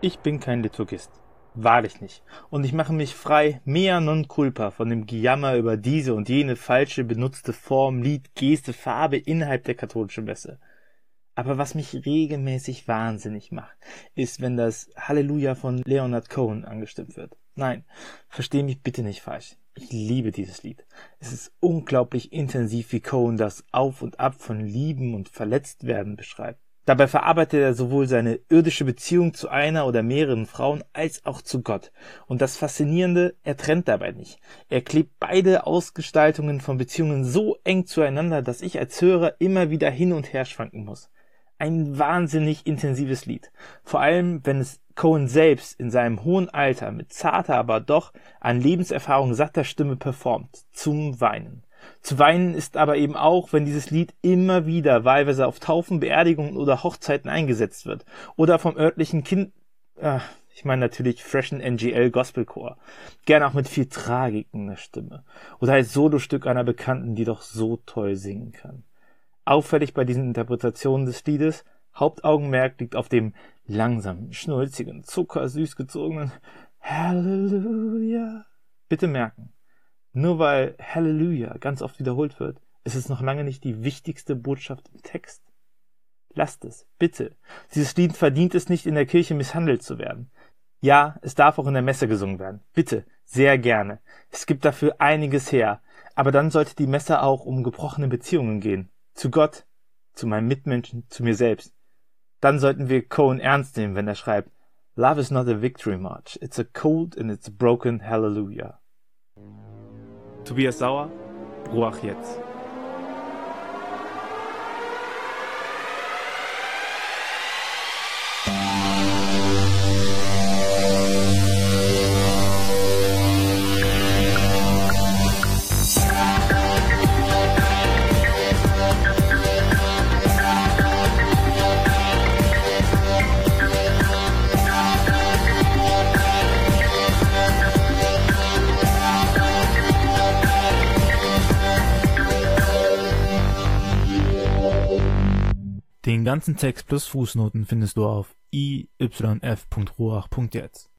Ich bin kein Liturgist. Wahrlich nicht. Und ich mache mich frei, mea non culpa, von dem Gejammer über diese und jene falsche benutzte Form, Lied, Geste, Farbe innerhalb der katholischen Messe. Aber was mich regelmäßig wahnsinnig macht, ist, wenn das Halleluja von Leonard Cohen angestimmt wird. Nein, versteh mich bitte nicht falsch. Ich liebe dieses Lied. Es ist unglaublich intensiv, wie Cohen das Auf und Ab von Lieben und Verletztwerden beschreibt. Dabei verarbeitet er sowohl seine irdische Beziehung zu einer oder mehreren Frauen als auch zu Gott. Und das Faszinierende, er trennt dabei nicht. Er klebt beide Ausgestaltungen von Beziehungen so eng zueinander, dass ich als Hörer immer wieder hin und her schwanken muss. Ein wahnsinnig intensives Lied. Vor allem, wenn es Cohen selbst in seinem hohen Alter mit zarter, aber doch an Lebenserfahrung satter Stimme performt. Zum Weinen. Zu weinen ist aber eben auch, wenn dieses Lied immer wieder wahlweise auf Taufen, Beerdigungen oder Hochzeiten eingesetzt wird. Oder vom örtlichen ich meine natürlich freshen NGL Gospelchor. Gern auch mit viel Tragik in der Stimme. Oder als Solostück einer Bekannten, die doch so toll singen kann. Auffällig bei diesen Interpretationen des Liedes, Hauptaugenmerk liegt auf dem langsamen, schnulzigen, zuckersüß gezogenen Halleluja. Bitte merken, nur weil Halleluja ganz oft wiederholt wird, ist es noch lange nicht die wichtigste Botschaft im Text. Lasst es, bitte. Dieses Lied verdient es nicht, in der Kirche misshandelt zu werden. Ja, es darf auch in der Messe gesungen werden. Bitte, sehr gerne. Es gibt dafür einiges her. Aber dann sollte die Messe auch um gebrochene Beziehungen gehen. Zu Gott, zu meinen Mitmenschen, zu mir selbst. Dann sollten wir Cohen ernst nehmen, wenn er schreibt, Love is not a victory march, it's a cold and it's a broken hallelujah. Tobias Sauer, Ruach jetzt. Den ganzen Text plus Fußnoten findest du auf iyf.ruach.jetzt.